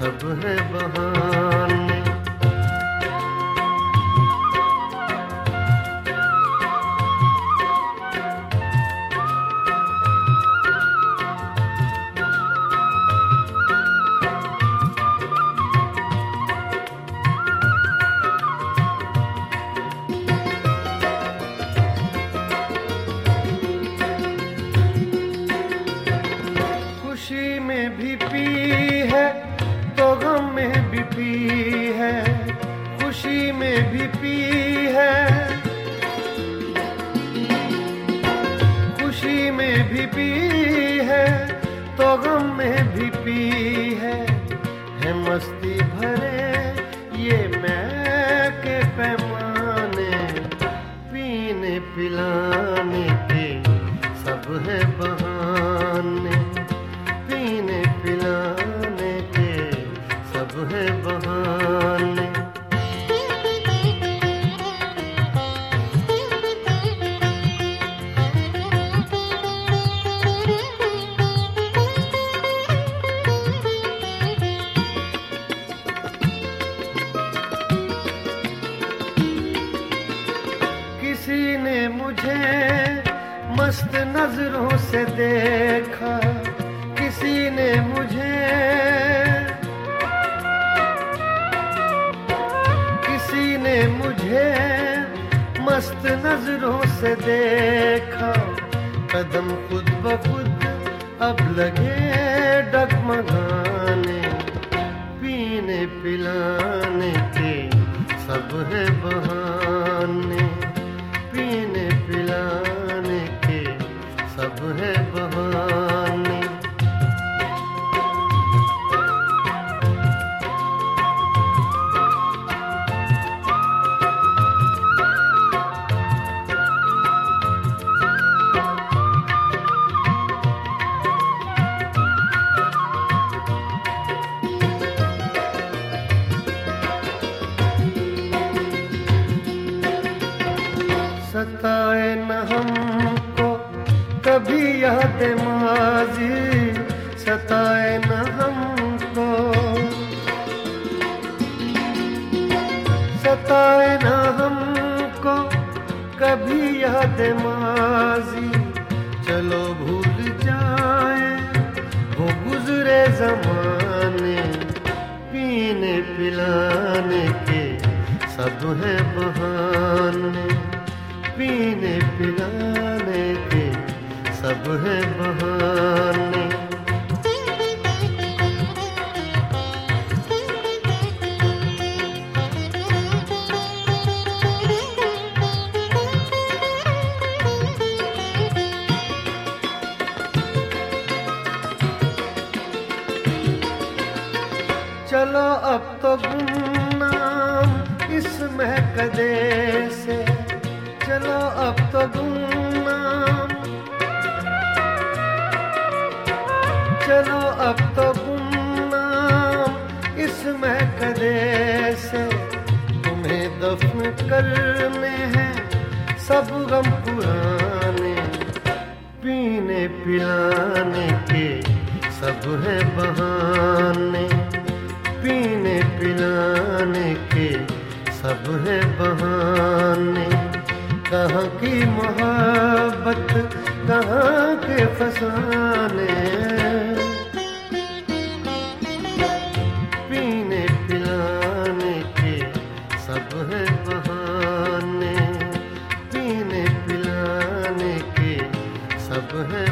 सब है बहाने। खुशी में भी पी है तो गम में भी पी है, खुशी में भी पी है, खुशी में भी पी है तो गम में भी पी है मस्ती भरे ये मैं के पैमाने, पीने पिलाने के सब है बहाने, पीने पिलाने के सब है बहाने। किसी ने मुझे मस्त नजरों से देखा, किसी ने मुझे, किसी ने मुझे मस्त नजरों से देखा, कदम खुद ब खुद अब लगे डगमगाने, पीने पिलाने के सब है बहाने, पीने पिलाने के सब है बहाने। सताए न हमको कभी याद माज़ी, सताए न हमको, सताए न हमको कभी याद माज़ी, चलो भूल जाए वो गुजरे ज़माने, पीने पिलाने के सब है बहाने, पीने पिलाने के सब है बहाने। चलो अब तो गुमनाम इस महकदे से, चलो अब तो गुमनाम, चलो अब तो गुमनाम इस महकदे से, तुम्हें दफन करने हैं सब गम पुराने, पीने पिलाने के सब है बहाने, पीने पिलाने के सब है बहाने। कहाँ की मोहब्बत कहाँ के फसाने, पीने पिलाने के सब है बहाने, पीने पिलाने के सब है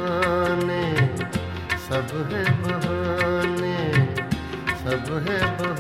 बहाने, सब है बहाने, सब है बहाने।